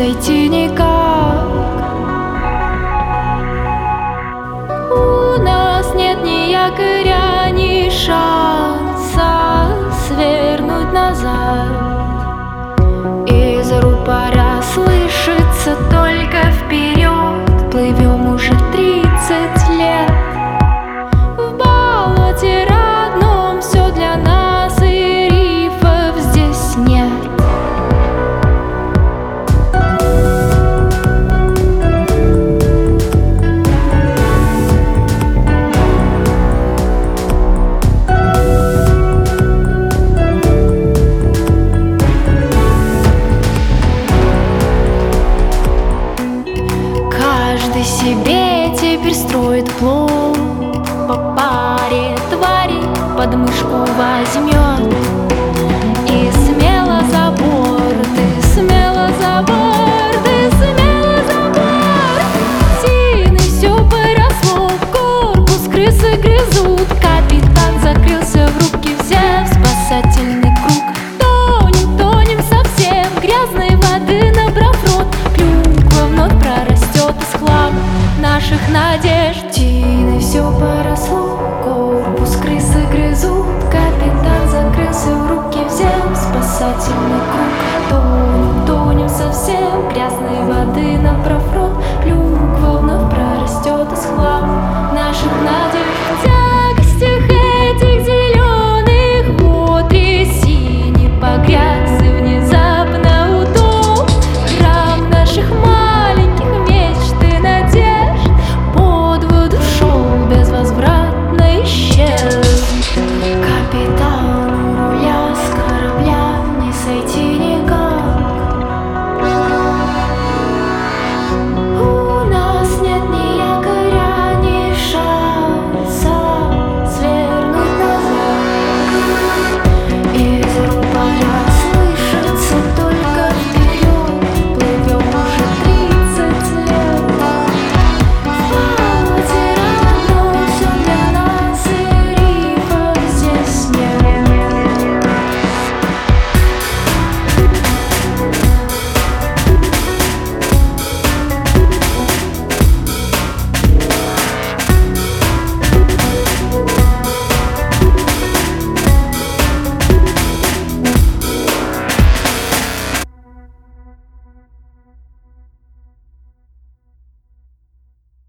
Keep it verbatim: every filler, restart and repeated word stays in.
сойти никак. У нас нет ни якоря, ни шанса свернуть назад. Из рупора слышится только вперед. Плывем уже тридцать лет. В болоте родном все для нас, и рифов здесь нет. Каждый себе теперь строит плод, по паре твари под мышку возьмет. И смело за борт, и смело за борт, и смело за борт. Тиной все поросло, в корпус крысы грызут. Капитан закрылся, в руки взяв спасательный круг. Тонем, тонем совсем, грязной воды набрав рот. Клюква вновь прорастет из хлама наших надежд. Тиной все поросло, корпус крысы грызут. Капитан закрылся, в руки взяв спасательный круг.